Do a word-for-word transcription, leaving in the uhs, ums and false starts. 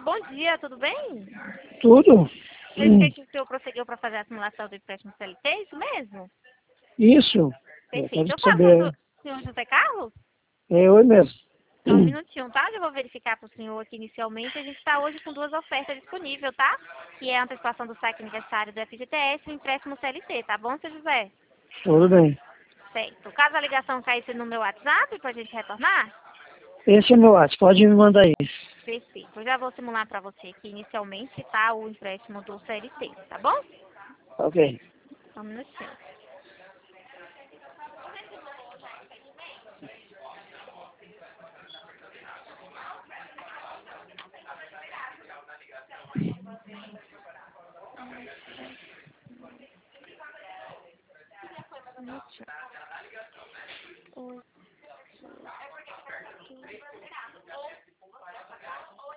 bom dia, tudo bem? Tudo? Eu Hum, sei que o senhor prosseguiu para fazer a simulação do empréstimo C L T, é isso mesmo? Isso. Eu Perfeito. quero Eu falo com o saber. senhor senhor José Carlos? É eu mesmo. Só um Hum, minutinho, tá? Eu vou verificar para o senhor aqui inicialmente. A gente está hoje com duas ofertas disponíveis, tá? Que é a antecipação do saque aniversário do F G T S e o empréstimo C L T, tá bom, seu José? Tudo bem. Certo. Caso a ligação caísse no meu WhatsApp para a gente retornar, Esse é meu WhatsApp, pode me mandar aí. perfeito. Eu já vou simular para você aqui inicialmente, tá? O empréstimo do C L T, tá bom? Ok. Só um minutinho. Um minutinho.